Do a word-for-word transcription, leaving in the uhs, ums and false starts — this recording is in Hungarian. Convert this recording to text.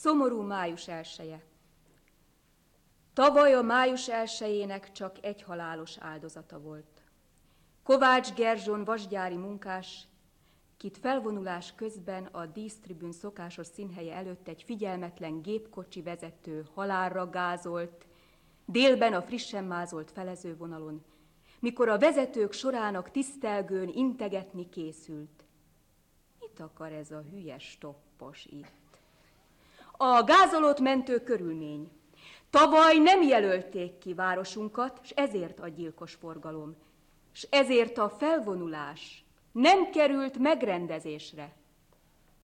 Szomorú május elseje. Tavaly a május elsejének csak egy halálos áldozata volt. Kovács Gerzson vasgyári munkás, kit felvonulás közben a dísztribün szokásos színhelye előtt egy figyelmetlen gépkocsi vezető halálra gázolt, délben a frissen mázolt felezővonalon, mikor a vezetők sorának tisztelgőn integetni készült. Mit akar ez a hülye stoppos itt? A gázolót mentő körülmény. Tavaly nem jelölték ki városunkat, s ezért a gyilkos forgalom, s ezért a felvonulás nem került megrendezésre.